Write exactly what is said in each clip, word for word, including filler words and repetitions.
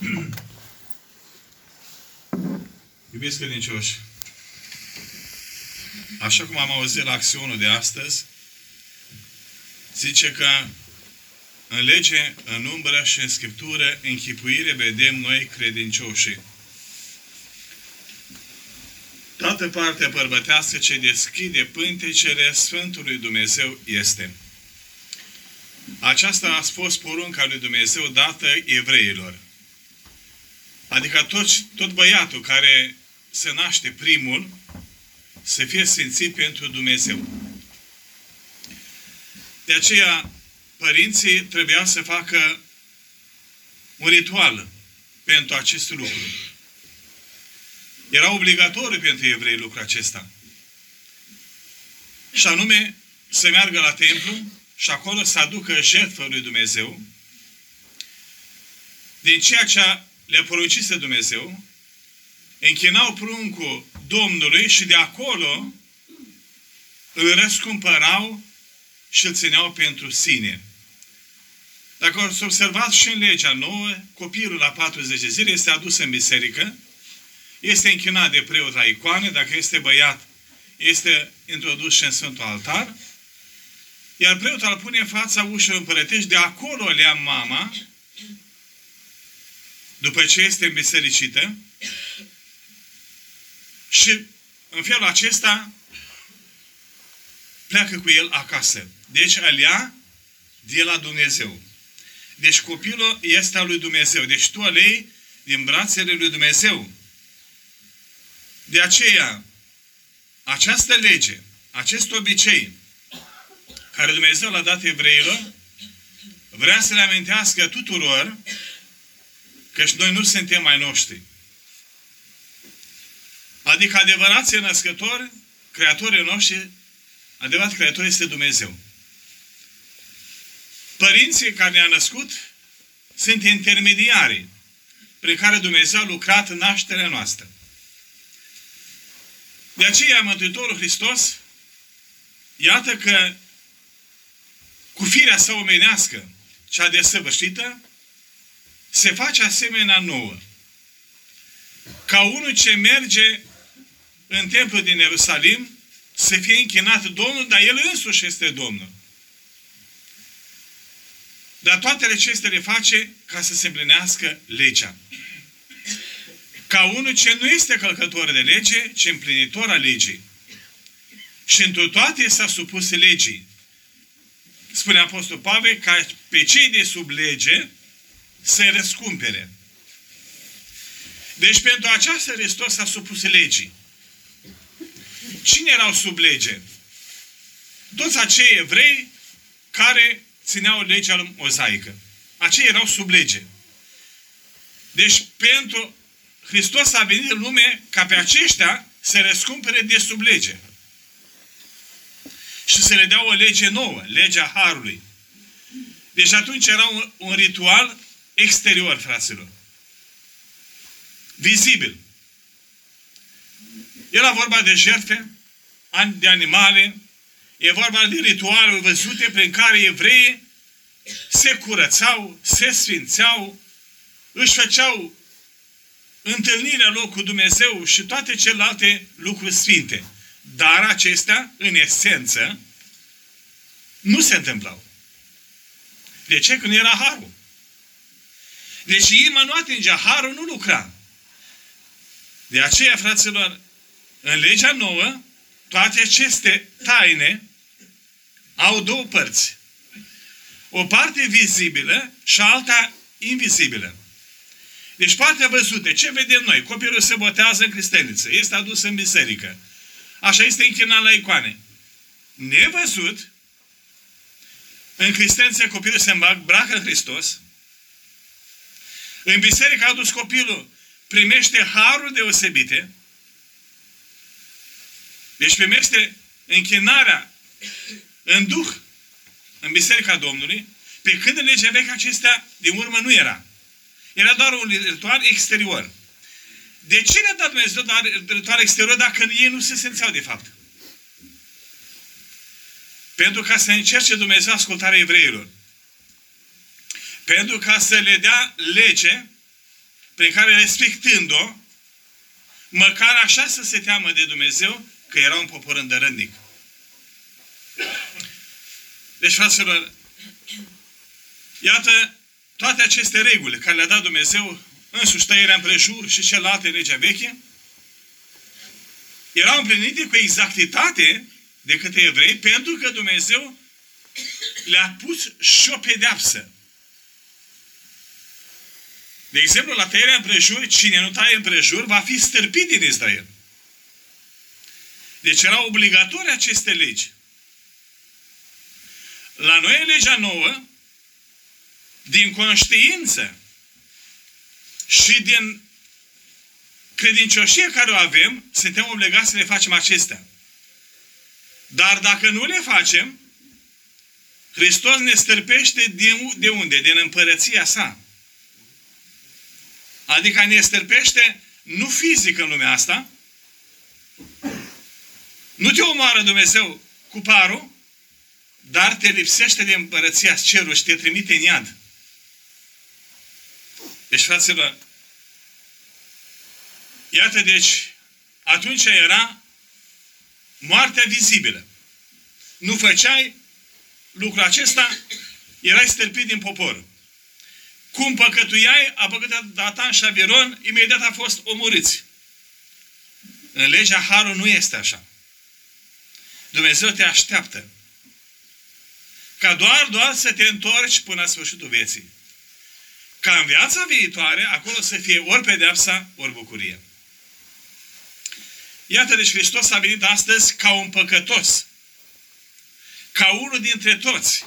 Iubiți credincioși, așa cum am auzit la acțiunul de astăzi, zice că în lege, în umbră și în Scriptură, închipuire vedem noi credincioșii. Toată partea bărbătească ce deschide pântecele Sfântului Dumnezeu este. Aceasta a fost porunca lui Dumnezeu dată evreilor. Adică tot, tot băiatul care se naște primul să fie sfințit pentru Dumnezeu. De aceea, părinții trebuia să facă un ritual pentru acest lucru. Era obligatoriu pentru evrei lucrul acesta. Și anume, să meargă la templu și acolo să aducă jertfă lui Dumnezeu din ceea ce le-a poruncise Dumnezeu, închinau pruncul Domnului și de acolo îl răscumpărau și îl țineau pentru sine. Dacă ați observat și în legea nouă, copilul la patruzeci de zile este adus în biserică, este închinat de preot la icoane, dacă este băiat, este introdus și în Sfântul Altar, iar preotul îl pune în fața ușilor împărătești, de acolo le ia mama, după ce este îmbisericită, și în felul acesta pleacă cu el acasă. Deci îl ia de la Dumnezeu. Deci copilul este al lui Dumnezeu. Deci tu îl iei din brațele lui Dumnezeu. De aceea, această lege, acest obicei, care Dumnezeu l-a dat evreilor, vrea să le amintească tuturor că și noi nu suntem ai noștri. Adică adevărații născători, creatorii noștri, adevărat creator este Dumnezeu. Părinții care ne-au născut sunt intermediarii prin care Dumnezeu a lucrat în nașterea noastră. De aceea Mântuitorul Hristos, iată că cu firea sa omenească, cea desăvârșită, se face asemenea nouă. Ca unul ce merge în templul din Ierusalim să fie închinat Domnul, dar El însuși este Domnul. Dar toate acestea le face ca să se împlinească legea. Ca unul ce nu este călcător de lege, ci împlinitor al legii. Și întru toate s-a supus legii. Spune Apostol Pavel, ca pe cei de sub lege să-i răscumpere. Deci pentru aceasta Hristos s-a supus legii. Cine erau sub lege? Toți acei evrei care țineau legea mozaică. Aceia erau sub lege. Deci pentru Hristos a venit în lume ca pe aceștia să răscumpere de sub lege. Și să le dea o lege nouă, legea Harului. Deci atunci era un, un ritual exterior, fraților. Vizibil. Era vorba de jertfe, de animale, e vorba de ritualuri văzute prin care evreii se curățau, se sfințeau, își făceau întâlnirea lor cu Dumnezeu și toate celelalte lucruri sfinte. Dar acestea, în esență, nu se întâmplau. De ce? Că nu era harul. Deci inima nu atingea, harul nu lucra. De aceea, fraților, în legea nouă, toate aceste taine au două părți. O parte vizibilă și alta invizibilă. Deci partea văzută, ce vedem noi? Copilul se botează în cristăniță, este adus în biserică. Așa este închinat la icoane. Nevăzut, în cristăniță copilul se îmbracă în Hristos, în biserică a adus copilul, primește harul deosebite, deci primește închinarea în Duh, în Biserica Domnului, pe când în legea veche acestea din urmă nu era. Era doar un ritual exterior. De ce le-a dat Dumnezeu doar ritual exterior dacă ei nu se simțeau de fapt? Pentru ca să încerce Dumnezeu ascultarea evreilor. Pentru ca să le dea lege prin care, respectând-o, măcar așa să se teamă de Dumnezeu, că era un popor îndărătnic. Deci, fraților, iată toate aceste reguli care le-a dat Dumnezeu, însuși tăierea împrejur și celelalte în legea veche, erau împlinite cu exactitate de către evrei, pentru că Dumnezeu le-a pus și o pedeapsă. De exemplu, la tăierea împrejur, cine nu taie împrejur va fi stârpit din Israel. Deci erau obligatorii aceste legi. La noi, legea nouă, din conștiință și din credincioșie care o avem, suntem obligați să le facem acestea. Dar dacă nu le facem, Hristos ne stârpește de unde? Din împărăția sa. Adică ne stârpește nu fizic în lumea asta, nu te omoară Dumnezeu cu parul, dar te lipsește de împărăția cerului și te trimite în iad. Deci, fraților, iată, deci, atunci era moartea vizibilă. Nu făceai lucrul acesta, erai stârpit din popor. Cum păcătuiai, a păcătuit Datan și Abiron, imediat a fost omorâți. În legea Harului nu este așa. Dumnezeu te așteaptă ca doar, doar să te întorci până la sfârșitul vieții. Ca în viața viitoare, acolo să fie ori pedeapsa, ori bucurie. Iată, deci Hristos a venit astăzi ca un păcătos. Ca unul dintre toți.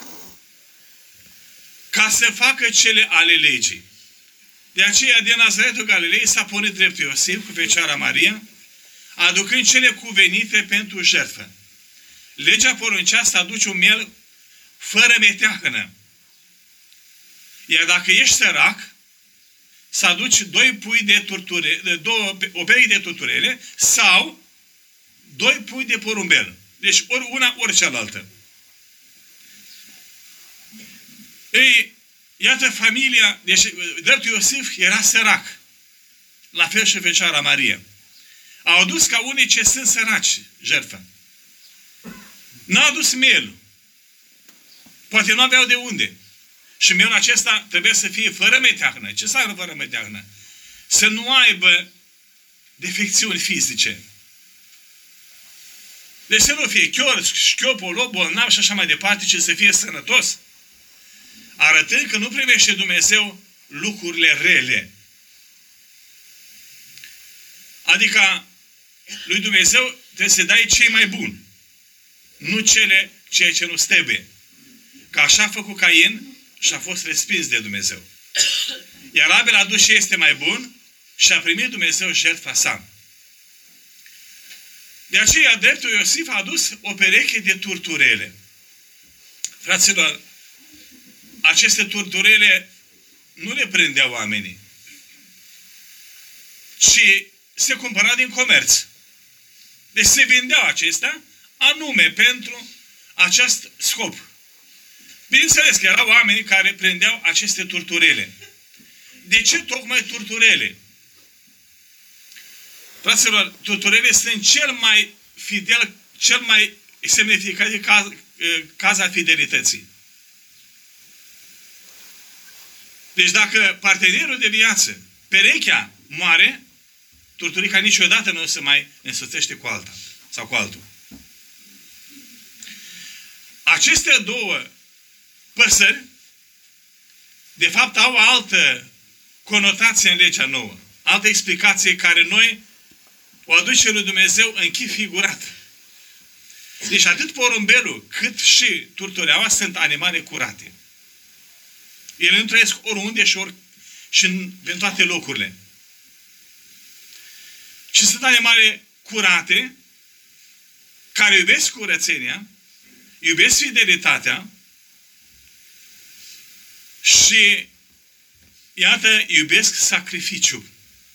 Ca să facă cele ale legii. De aceea, din Nazaretul Galilei s-a pornit drept Iosif cu Fecioara Maria, aducând cele cuvenite pentru jertfă. Legea poruncea să aduci un miel fără meteahănă. Iar dacă ești sărac, să aduci doi pui de turturele, două, o pereche de turturele sau doi pui de porumbel. Deci ori una, ori cealaltă. Ei, iată familia, deci dreptul Iosif era sărac. La fel și Fecioara Maria. Au adus ca unii ce sunt săraci jertfă. N-au adus mielul. Poate nu aveau de unde. Și mielul acesta trebuie să fie fără meteahnă. Ce înseamnă fără meteahnă? Să nu aibă defecțiuni fizice. Deci să nu fie chior, șchiopolo, bolnav și așa mai departe, ci să fie sănătos. Arătând că nu primește Dumnezeu lucrurile rele. Adică lui Dumnezeu trebuie să dai cei mai buni. Nu cele ceea ce nu trebuie. Că așa a făcut Cain și a fost respins de Dumnezeu. Iar Abel a dus ce este mai bun și a primit Dumnezeu jertfa sa. De aceea, dreptul Iosif a adus o pereche de turturele. Fraților, aceste turturele nu le prindeau oamenii, ci se cumpăra din comerț. Deci se vindeau acestea anume pentru acest scop. Bineînțeles că erau oameni care prindeau aceste turturele. De ce tocmai turturele? Fraților, turturele sunt cel mai fidel, cel mai semnificativ caz, caz al fidelității. Deci dacă partenerul de viață, perechea, moare, turturica niciodată nu se mai însoțește cu alta sau cu altul. Aceste două păsări, de fapt, au o altă conotație în legea nouă. Altă explicație care noi o aduce lui Dumnezeu în chip figurat. Deci atât porumbelul cât și turtureaua sunt animale curate. Ele nu trăiesc oriunde și, ori, și în, în toate locurile. Și sunt animale curate care iubesc curățenia, iubesc fidelitatea și, iată, iubesc sacrificiul.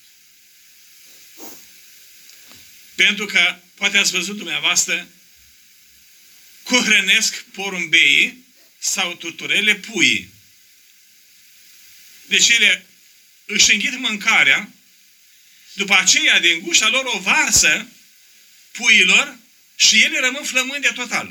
Pentru că, poate ați văzut dumneavoastră, cum hrănesc porumbeii sau turturele puii. Deci ele își înghit mâncarea, după aceea din gușa lor o varsă puiilor și ele rămân flămânde total.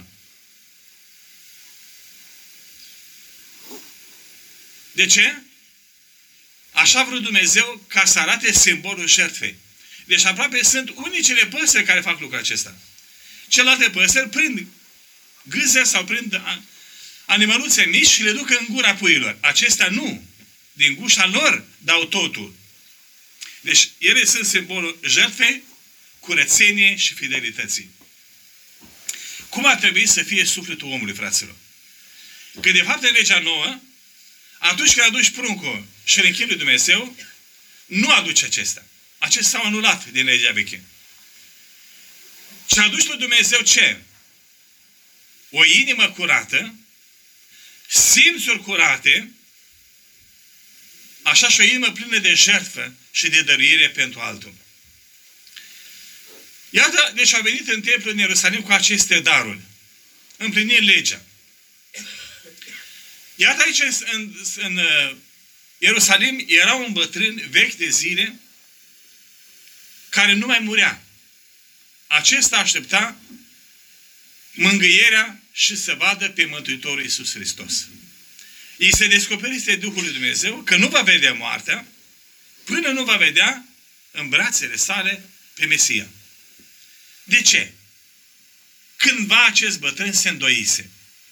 De ce? Așa a vrut Dumnezeu ca să arate simbolul jertfei. Deci aproape sunt unicele păsări care fac lucrul acesta. Celelalte păsări prind gâze sau prind animăluțe mici și le duc în gura puiilor. Acestea nu. Din gușa lor dau totul. Deci ele sunt simbolul jertfei, curățenie și fidelității. Cum ar trebui să fie sufletul omului, fraților? Că de fapt în legea nouă, atunci când aduci pruncul și în lui Dumnezeu, nu aduce acesta. Acestea s-au anulat din legea veche. Ce aduci lui Dumnezeu ce? O inimă curată, simțuri curate, așa și o inimă plină de jertfă și de dăruire pentru altul. Iată, deci au venit în templu în Ierusalim cu aceste daruri, împlinind legea. Iată aici în, în Ierusalim era un bătrân vechi de zile care nu mai murea. Acesta aștepta mângâierea și să vadă pe Mântuitorul Iisus Hristos. Îi se descoperise Duhul lui Dumnezeu că nu va vedea moartea până nu va vedea în brațele sale pe Mesia. De ce? Cândva acest bătrân se îndoise.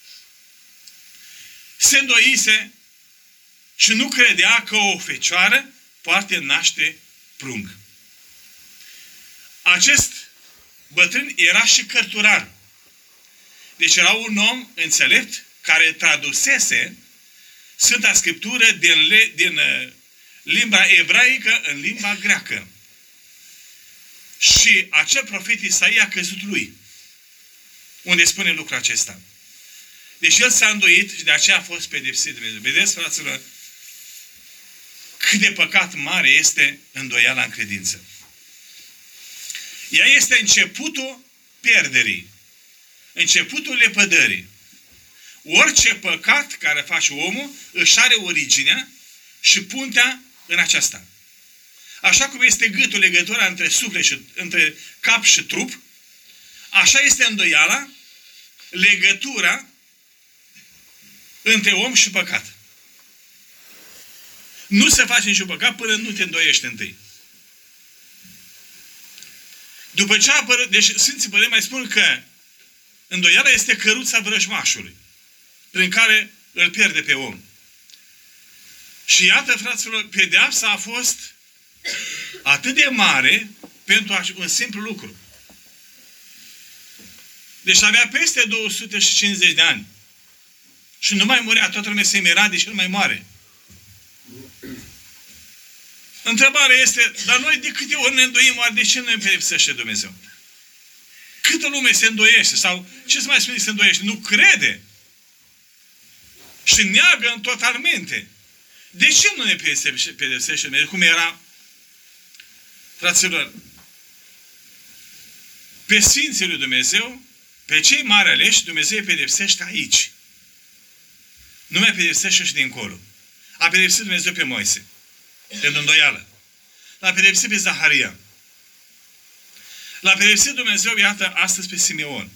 Se îndoise și nu credea că o fecioară poate naște prunc. Acest bătrân era și cărturar. Deci era un om înțelept care tradusese Sfânta Scriptură din, le, din uh, limba ebraică în limba greacă. Și acel profet Isaia a căzut lui. Unde spune lucrul acesta. Deci el s-a îndoit și de aceea a fost pedepsit de Dumnezeu. Vedeți, fraților, cât de păcat mare este îndoiala în credință. Ea este începutul pierderii. Începutul lepădării. Orice păcat care face omul își are originea și puntea în aceasta. Așa cum este gâtul, legătura între suflet și, între cap și trup, așa este îndoiala, legătura între om și păcat. Nu se face niciun păcat până nu te îndoiești întâi. După ce a apărut, deci Sfinții Părinți mai spun că îndoiala este căruța vrăjmașului, prin care îl pierde pe om. Și iată, fraților, pedeapsa a fost atât de mare pentru un simplu lucru. Deci avea peste două sute cincizeci de ani. Și nu mai murea, toată lumea se mira de ce nu mai moare. Întrebarea este, dar noi de câte ori ne îndoim, oare de ce nu ne pedepsește Dumnezeu? Câtă lume se îndoiește? Sau ce să mai spune se îndoiește? Nu crede. Și neagă în totalmente. De ce nu ne pedepsește Dumnezeu? Cum era, fraților, pe Sfinții lui Dumnezeu, pe cei mari aleși, Dumnezeu îi pedepsește aici. Nu mai pedepsește și dincolo. A pedepsit Dumnezeu pe Moise. Pentru îndoială. L-a pedepsit pe Zaharia. L-a pedepsit Dumnezeu, iată, astăzi pe Simeon.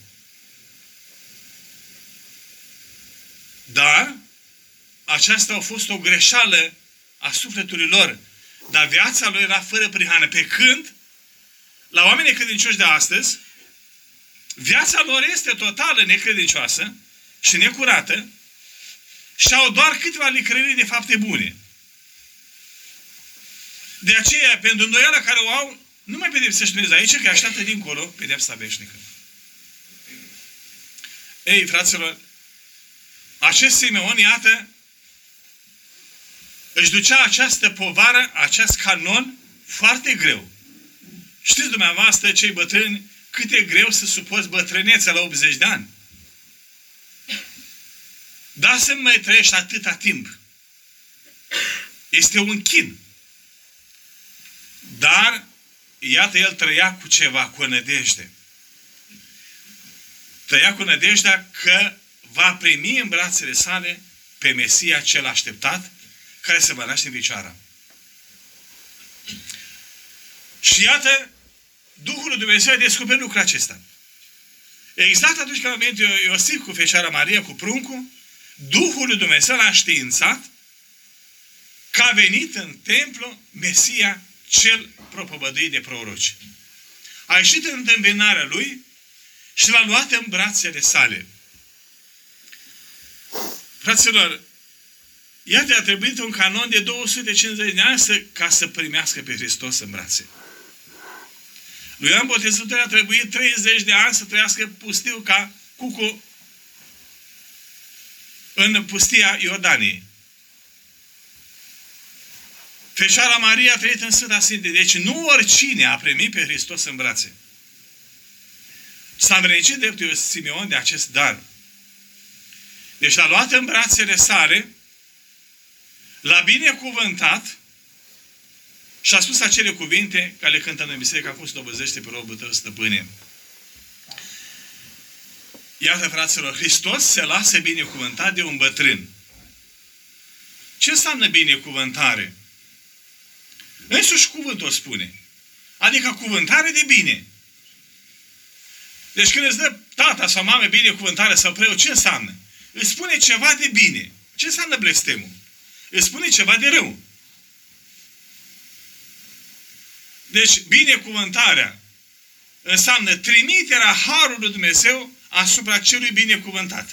Dar aceasta a fost o greșeală a sufletului lor. Dar viața lor era fără prihană. Pe când, la oamenii credincioși de astăzi, viața lor este totală necredincioasă și necurată și au doar câteva licrării de fapte bune. De aceea, pentru îndoiala care o au, nu mai pedepsește Dumnezeu aici, că așteaptă dincolo pedepsa veșnică. Ei, fraților, acest Simeon, iată, își ducea această povară, acest canon, foarte greu. Știți dumneavoastră, cei bătrâni, cât e greu să suporți bătrânețea la optzeci de ani. Dar să mai trăiești atâta timp. Este un chin. Dar, iată, el trăia cu ceva, cu o nădejde. Trăia cu nădejdea că va primi în brațele sale pe Mesia cel așteptat, care se va naște în Vicioara. Și iată, Duhul lui Dumnezeu a descoperit lucrul acesta. Exact atunci când a venit Iosif cu Fecioara Maria, cu pruncul, Duhul lui Dumnezeu l-a științat că a venit în templu Mesia cel propovăduit de proroci. A ieșit în întâmpinarea lui și l-a luat în brațele sale. Fraților, iată, a trebuit un canon de două sute cincizeci de ani să, ca să primească pe Hristos în brațe. Lui Ioan Botezătorul a trebuit treizeci de ani să trăiască pustiu ca cucu în pustia Iordaniei. Fecioara Maria a trăit în Sfânta Sfinte. Deci nu oricine a primit pe Hristos în brațe. S-a învrednicit dreptul Simeon de acest dar. Deci l-a luat în brațele sale, l-a binecuvântat și a spus acele cuvinte care le cântăm în biserică, acum slobăzește pe robul tău, stăpâne. Iată, fraților, Hristos se lasă binecuvântat de un bătrân. Ce înseamnă binecuvântare? Însuși cuvântul o spune. Adică cuvântare de bine. Deci când îți dă tata sau mame binecuvântare sau preot, ce înseamnă? Îți spune ceva de bine. Ce înseamnă blestemul? Îți spune ceva de rău. Deci binecuvântarea înseamnă trimiterea harului lui Dumnezeu asupra celui binecuvântat.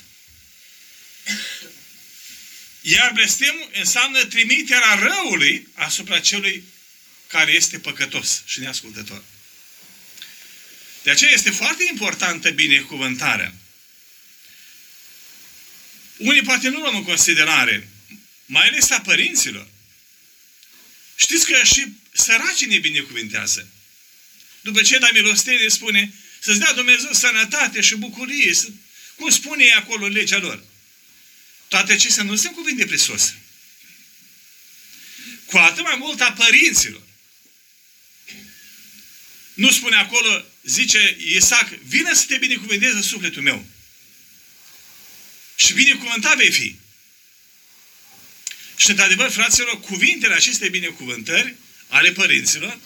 Iar blestemul înseamnă trimiterea răului asupra celui care este păcătos și neascultător. De aceea este foarte importantă binecuvântarea. Unii poate nu luăm în considerare, mai ales a părinților. Știți că și săracii ne binecuvintează. După ce da milostenie spune să-ți dea Dumnezeu sănătate și bucurie, să, cum spune ei acolo în legea lor. Toate acestea nu sunt cuvinte prisos. Cu atât mai mult a părinților. Nu spune acolo, zice Isaac, vină să te binecuvânteze sufletul meu. Și binecuvântat vei fi. Și într-adevăr, fraților, cuvintele acestei binecuvântări ale părinților,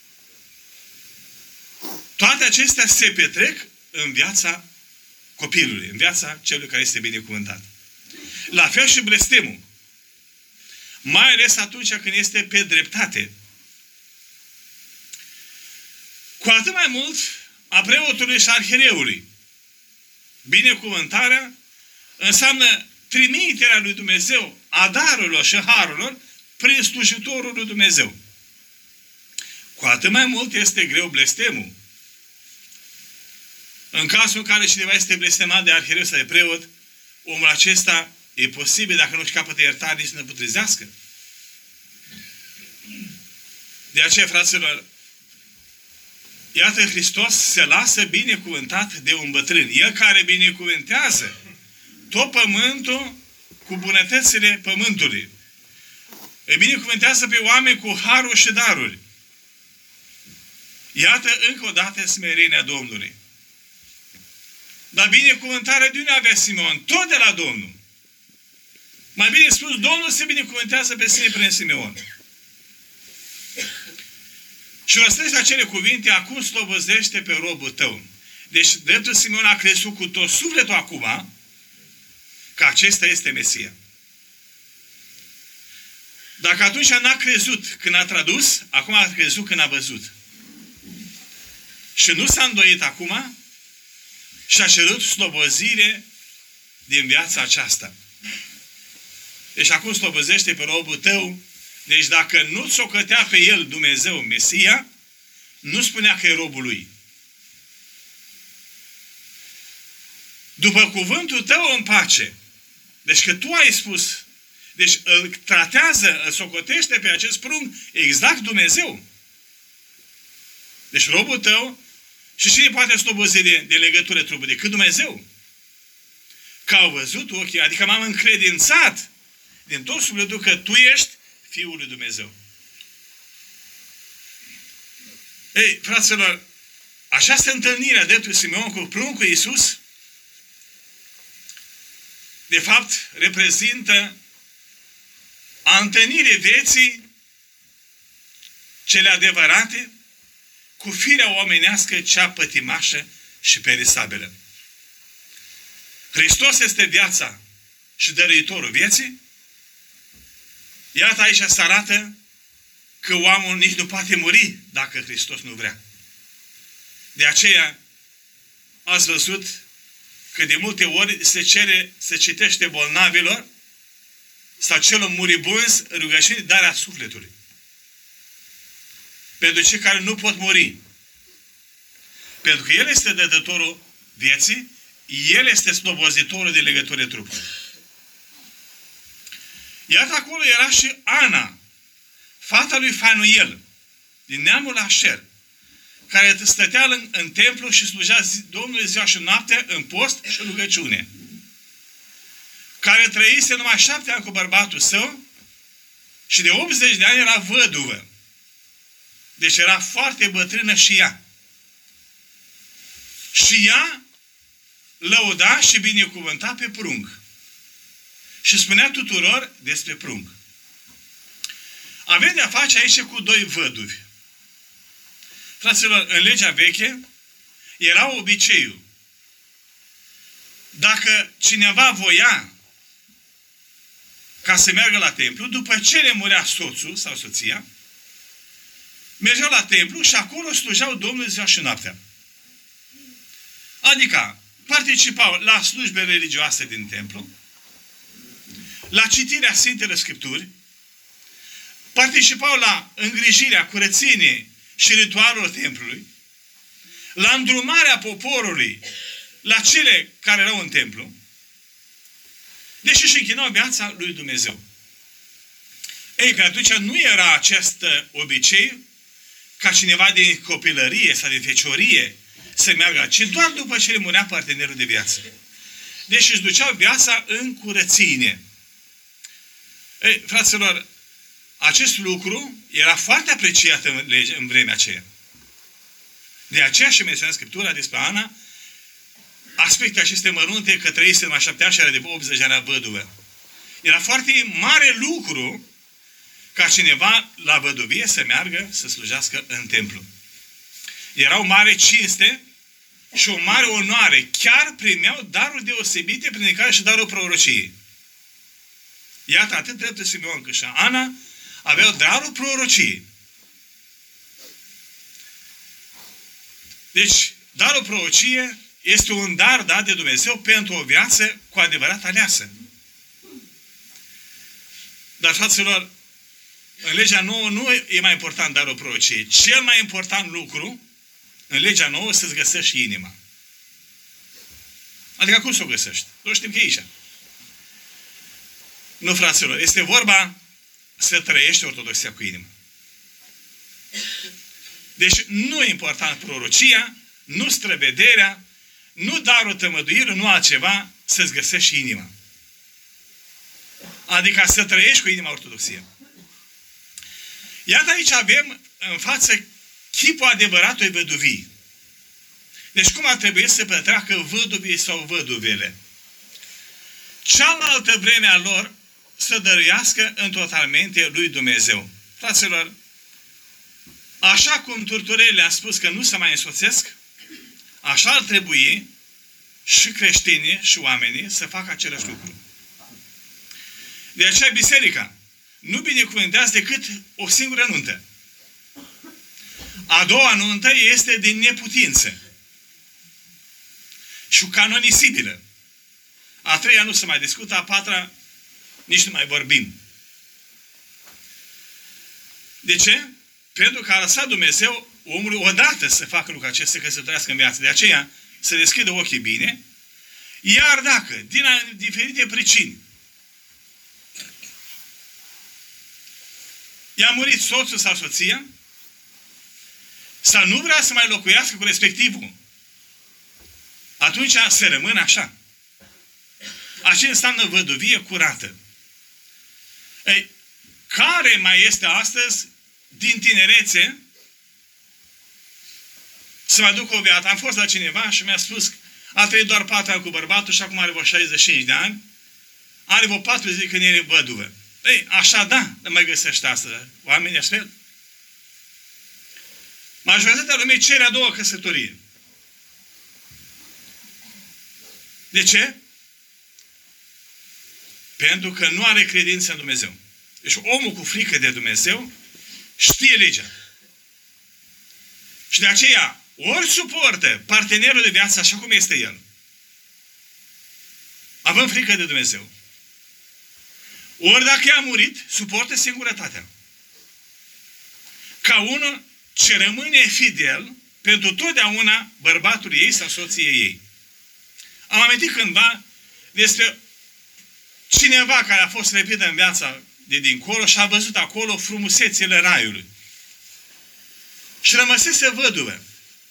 toate acestea se petrec în viața copilului, în viața celui care este binecuvântat. La fel și blestemul. Mai ales atunci când este pe dreptate. Cu atât mai mult a preotului și arhiereului. Binecuvântarea înseamnă trimiterea lui Dumnezeu a darurilor și harurilor prin slujitorul lui Dumnezeu. Cu atât mai mult este greu blestemul. În cazul în care cineva este blestemat de arhiereu sau de preot, omul acesta e posibil, dacă nu-și capătă iertare, nici să ne putrezească. De aceea, fraților, iată, Hristos se lasă binecuvântat de un bătrân. El care binecuvântează tot pământul cu bunătățile pământului. Îi binecuvântează pe oameni cu haruri și daruri. Iată încă o dată smerenia Domnului. Dar binecuvântarea de unde avea Simeon? Tot de la Domnul. Mai bine spus, Domnul se binecuvântează pe sine prin Simeon. Și răstăți acele cuvinte, acum slobăzește pe robul tău. Deci, dreptul Simeon a crezut cu tot sufletul acum că acesta este Mesia. Dacă atunci n-a crezut când a tradus, acum a crezut când a văzut. Și nu s-a îndoit acum și a cerut slobozire din viața aceasta. Deci acum slobăzește pe robul tău. Deci dacă nu socătea pe el Dumnezeu Mesia, nu spunea că e robul lui. După cuvântul tău în pace. Deci că tu ai spus, deci îl tratează, îl socotește pe acest prunc exact Dumnezeu. Deci robul tău, și cine poate slobozi de, de legătură trupul decât Dumnezeu? Că au văzut ochii, adică m-am încredințat din tot sufletul că tu ești Fiul lui Dumnezeu. Ei, fraților, această întâlnire a dreptului Simeon cu pruncul Iisus, de fapt, reprezintă a întâlnire vieții cele adevărate, cu firea omenească cea pătimașă și perisabilă. Hristos este viața și dăruitorul vieții. Iată aici se arată că omul nici nu poate muri dacă Hristos nu vrea. De aceea ați văzut că de multe ori se cere, se citește bolnavilor sau celor muribunzi rugăciuni darea sufletului. Pentru cei care nu pot muri. Pentru că El este dădătorul vieții, El este slobozitorul de legătură trupului. Iată acolo era și Ana, fata lui Fanuel, din neamul Așer, care stătea în, în templu și slujea zi, Domnului ziua și noaptea în post și rugăciune. Care trăise numai șapte ani cu bărbatul său și de optzeci de ani era văduvă. Deci era foarte bătrână și ea. Și ea lăuda și binecuvânta pe prunc. Și spunea tuturor despre prunc. Avem de-a face aici cu doi văduvi. Fraților, în legea veche era obiceiul. Dacă cineva voia ca să meargă la templu, după ce le murea soțul sau soția, mergeau la templu și acolo slujeau Domnului ziua și noaptea. Adică participau la slujbe religioase din templu, la citirea Sfintelor Scripturi, participau la îngrijirea, curățenie și ritualul templului, la îndrumarea poporului la cele care erau în templu, deși își închinau viața lui Dumnezeu. Ei, că atunci nu era acest obicei ca cineva din copilărie sau din feciorie să meargă, ci doar după ce le murea partenerul de viață. Deci își duceau viața în curățenie. Ei, fraților, acest lucru era foarte apreciat în, lege, în vremea aceea. De aceea și menționat Scriptura despre Ana, aspecte aceste mărunte că trăise în a șaptea ani și era de optzeci de ani văduvă. Era foarte mare lucru ca cineva la văduvie să meargă să slujească în templu. Era o mare cinste și o mare onoare. Chiar primeau daruri deosebite prin care și darul prorociei. Iată, atât dreptul Simeon cât și Ana aveau darul prorociei. Deci, darul prorocie este un dar dat de Dumnezeu pentru o viață cu adevărat aleasă. Dar, fraților, în legea nouă nu e mai important darul prorociei. Cel mai important lucru în legea nouă să-ți găsești inima. Adică cum să o găsești? Nu știm că e aici. Nu, fraților, este vorba să trăiești ortodoxia cu inima. Deci nu e important prorocia, nu străvederea, nu darul tămăduirii, nu altceva, să-ți găsești inima. Adică să trăiești cu inima ortodoxie. Iată aici avem în față chipul adevăratului văduvii. Deci cum ar trebui să petreacă văduvii sau văduvele? Cealaltă vreme a lor să dăruiască în totalmente lui Dumnezeu. Fraților, așa cum Turturele a spus că nu se mai însoțesc, așa ar trebui și creștinii și oamenii să facă același lucru. De aceea biserica nu binecuvântează decât o singură nuntă. A doua nuntă este din neputință și canonisibilă. A treia nu se mai discută, a patra nici nu mai vorbim. De ce? Pentru că a lăsat Dumnezeu omului odată să facă lucrul acesta, să căsătorească în viață. De aceea să deschidă ochii bine, iar dacă, din diferite pricini, i-a murit soțul sau soția, sau nu vrea să mai locuiască cu respectivul, atunci să rămână așa. Așa înseamnă văduvie curată. Ei, care mai este astăzi, din tinerețe, să mă duc o viață? Am fost la cineva și mi-a spus, a trăit doar patru ani cu bărbatul și acum are vreo șaizeci și cinci de ani, are vreo patruzeci când e văduvă. Ei, așa da, nu mai găsești asta. Oamenii astfel. Majoritatea lumii cere a doua căsătorie. De ce? Pentru că nu are credință în Dumnezeu. Deci omul cu frică de Dumnezeu știe legea. Și de aceea, ori suportă partenerul de viață așa cum este el, având frică de Dumnezeu, ori dacă i-a murit, suportă singurătatea. Ca unul ce rămâne fidel pentru totdeauna bărbatul ei sau soției ei. Am amintit cândva despre cineva care a fost răpită în viața de dincolo și a văzut acolo frumusețile raiului. Și rămăsese văduvă.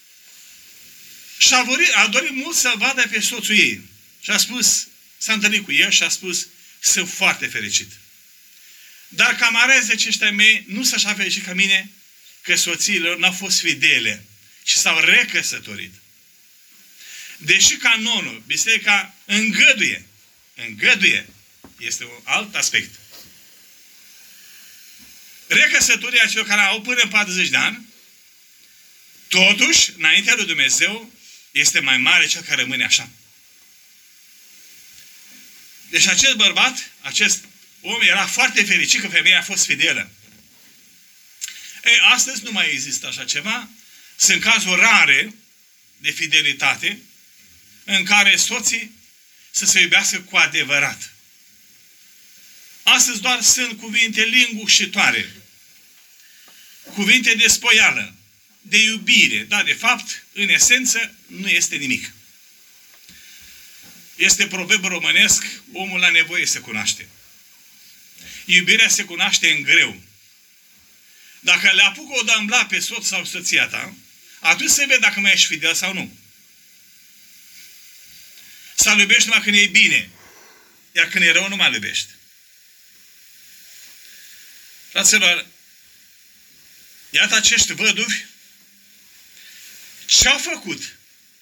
Și a dorit, a dorit mult să vadă pe soțul ei. Și a spus, s-a întâlnit cu el și a spus, sunt foarte fericit. Dar camarezii aceștia mei nu s-au așa fericit ca mine, că soțiile lor n-au fost fidele și s-au recăsătorit. Deși canonul, biserica îngăduie, îngăduie, este un alt aspect. Recăsătoria celor care au până în patruzeci de ani, totuși, înaintea lui Dumnezeu, este mai mare cel care rămâne așa. Deci acest bărbat, acest om era foarte fericit că femeia a fost fidelă. Ei, astăzi nu mai există așa ceva. Sunt cazuri rare de fidelitate în care soții să se iubească cu adevărat. Astăzi doar sunt cuvinte lingușitoare, cuvinte de spoială, de iubire, dar de fapt, în esență, nu este nimic. Este proverb românesc, omul la nevoie se cunoaște. Iubirea se cunoaște în greu. Dacă le apucă o dambla pe soț sau soția ta, atunci se vede dacă mai ești fidel sau nu. Să-l iubești numai când e bine, iar când e rău nu mai iubești. Fraților, iată acești văduvi ce-au făcut?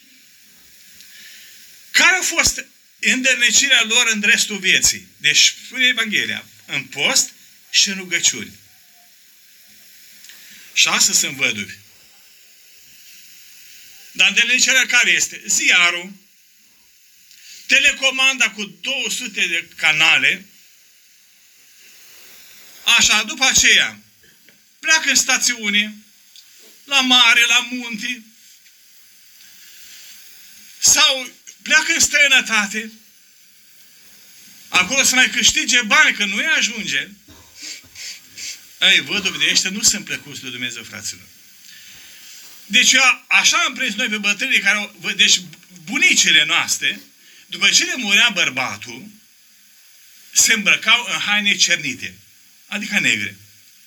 Care a fost îndernecirea lor în restul vieții? Deci, spune Evanghelia, în post și în rugăciuni. Și astăzi sunt văduvi. Dar îndernecirea care este? Ziarul, telecomanda cu două sute de canale, așa, după aceea, pleacă în stațiune, la mare, la munte, sau pleacă în străinătate, acolo să mai câștige bani, că nu-i ajunge. Ei, văduvi de ăștia nu sunt plăcuți lui Dumnezeu, fraților. Deci eu, așa am prins noi pe bătrânii care au, deci bunicile noastre, după ce le murea bărbatul, se îmbrăcau în haine cernite, adică negre.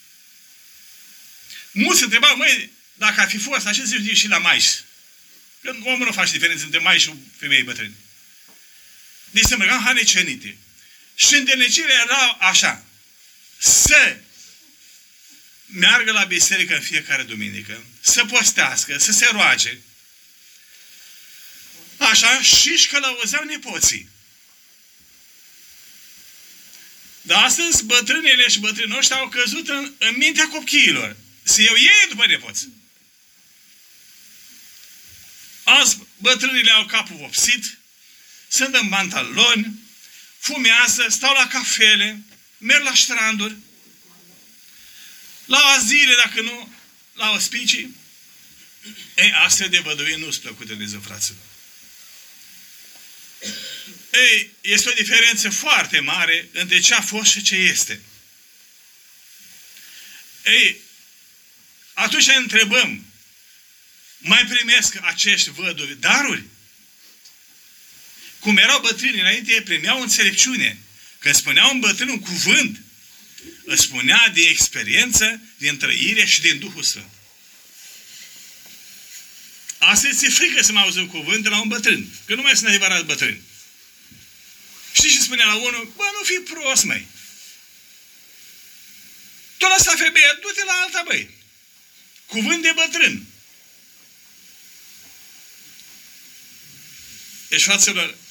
Mulți se întrebau, măi, dacă ar fi fost așa, se zice și la maiși. Că omul nu face diferență între maiși și femei bătrâni. Deci se îmbrăcau în haine cernite. Și îndernecirea era așa. Să meargă la biserică în fiecare duminică, să postească, să se roage. Așa, și-și călăuzeau nepoții. Dar astăzi bătrânele și bătrânii ăștia au căzut în, în mintea copiilor. Să iau ei după nepoți. Azi bătrânile au capul vopsit, sunt în pantaloni, fumează, stau la cafele, merg la stranduri, la azile, dacă nu, la ospicii. Ei, astfel de văduvii nu-s plăcute de Dumnezeu, fraților. Ei, este o diferență foarte mare între ce a fost și ce este. Ei, atunci ne întrebăm, mai primesc acești văduvi daruri? Cum erau bătrâni înainte, primeau înțelepciune. Când spuneau un bătrân un cuvânt, îți spunea din experiență, din trăire și din Duhul Sfânt. Astăzi ți-e frică să mai auzi un cuvânt de la un bătrân, că nu mai sunt adevărat bătrâni. Știi ce spunea la unul? Bă, nu fi prost, măi. Tu lăsa femeia, du-te la alta, băi. Cuvânt de bătrân. Deci, fraților,